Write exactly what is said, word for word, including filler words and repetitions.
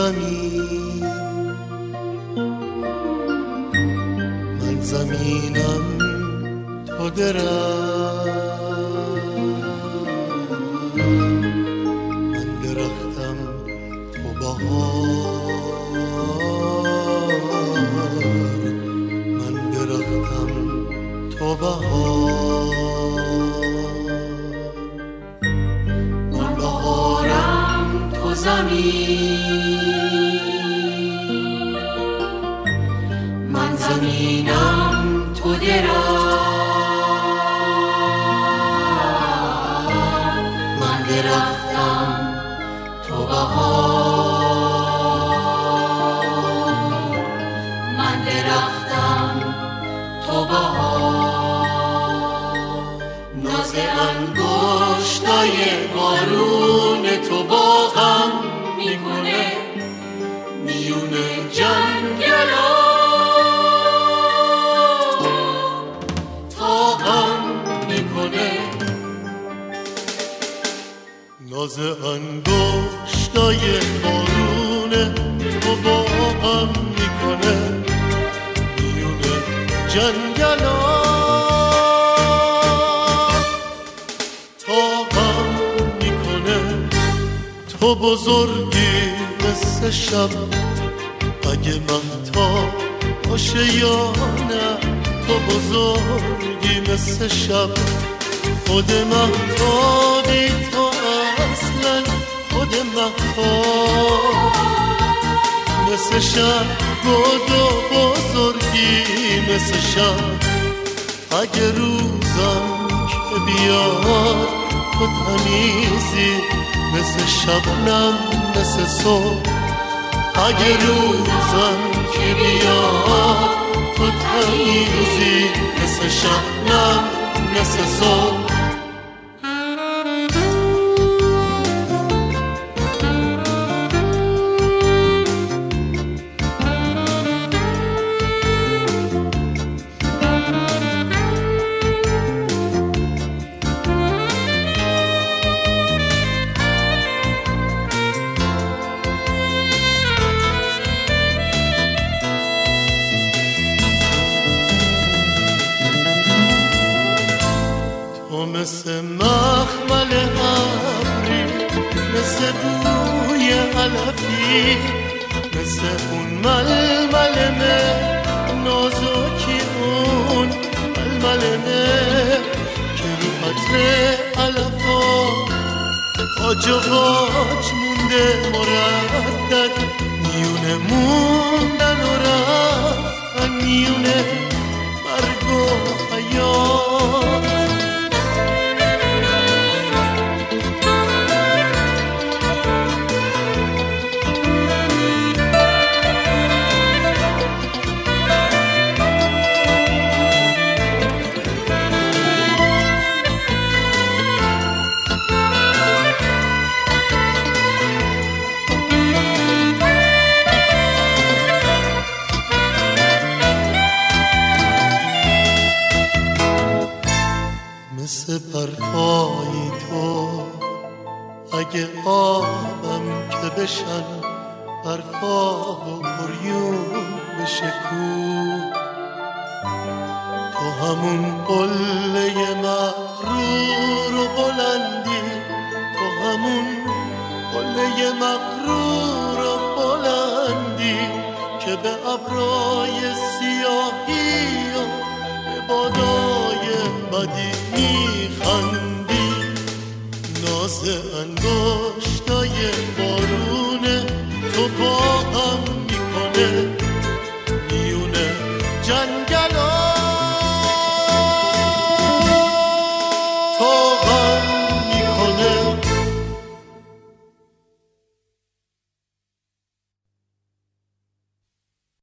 زمین، من زمینم تو درم، من درختم تو بهار، من درختم تو بهار، من بهارم تو زمین، من زمینم تو درم، من درختم تو بهار، من درختم تو بهار، ناز انگشتای بارون تو باغم میکنه میون جنگلا، تاهم میکنه ناز انگشتای بارون تو باغم میکنه میون جنگلا، تاهم میکنه تو بزرگی مثل شب، اگه مهتاب باشه یا نه، تو بزرگی مثل شب، خود مهتابی تو اصلا، خود مهتاب مثل شب، بود و بزرگی مثل شب، اگه روزم که بیاد تو تمیزی مثل شبنم مثل صبح، اگه روزم که بیاد تو تمیزی مثل شبنم مثل صبح. مثل مخمل ابری، مثل بوی علفی، مثل اون ململمه نازکی، اون ململمه که رو عطر علفا آج و واج مونده مردد، میونه موندن و رفتن میونه مرگ و حیات، مثل برفای تو اگه آبم که بشن، برفا و بریون بشه کو، تو همون قله مغرور و بلندی، تو همون قله مغرور و بلندی که به ابرای سیاهی و به بادای بدی میخندی، ناز انگشتای بارون تو باغم میکنه